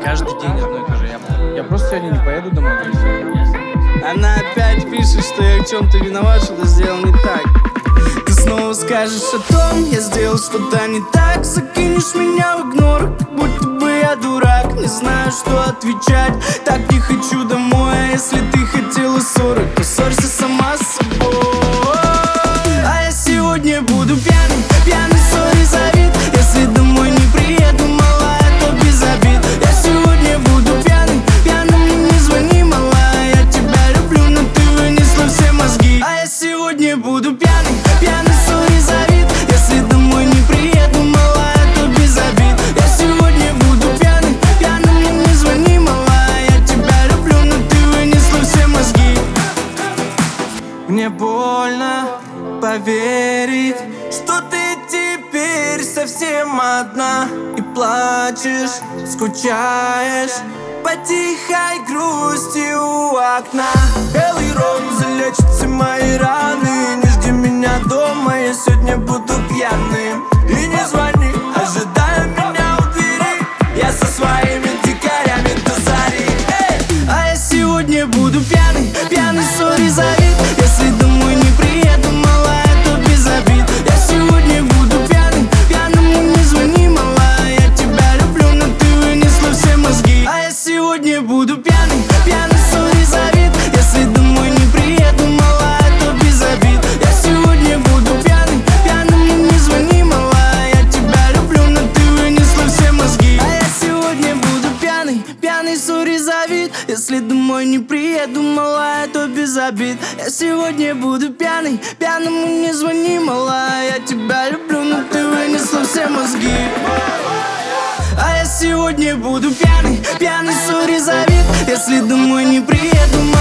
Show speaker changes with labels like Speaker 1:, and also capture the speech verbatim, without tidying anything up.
Speaker 1: каждый день одно и то же. Я, я просто сегодня не поеду домой.
Speaker 2: Она опять пишет, что я в чем-то виноват, что-то сделал не так. Ты снова скажешь о том, я сделал что-то не так. Закинешь меня в игнор, как будто бы я дурак. Не знаю, что отвечать, так не хочу домой. А если ты хотела ссоры, то ссорься сама с собой. А я сегодня буду пьяный, пьяный, сори за вид. Если домой не приеду, малая, то без обид. Я сегодня буду пьяный, пьяным, мне не звони, малая. Я тебя люблю, но ты вынесла все мозги. А я сегодня буду пьяный, пьяный, сори за вид. Если домой не приеду, малая, то без обид. Я сегодня буду пьяный, пьяным, мне не звони, малая. Я тебя люблю, но ты вынесла все мозги. Мне больно поверить, что ты теперь совсем одна. И плачешь, скучаешь по тихой грусти у окна. Белый ром залечит все мои раны. Не жди меня дома, я сегодня буду пьяным. И не звони, ожидая меня у двери. Я со своими дикарями до зари. Эй! А я сегодня буду пьяный, пьяный, сори за вид. Если домой не приеду, малая, то без обид. Я сегодня буду пьяный, пьяным, мне не звони, малая. Я тебя люблю, но ты вынесла все мозги. А я сегодня буду пьяный, пьяный, сори за вид. Если домой не приеду, малая, то без обид. Я сегодня буду пьяный, пьяным, мне не звони, малая. Я тебя люблю, но ты вынесла все мозги. А я сегодня буду пьяный, пьяный, сори за вид. Если домой не приеду, малая, то без обид. Я сегодня буду пьяный, пьяным, не звони, малая. Я тебя люблю, но ты вынесла все мозги. А я сегодня буду пьяный, пьяный, сори за вид. Если домой не приеду,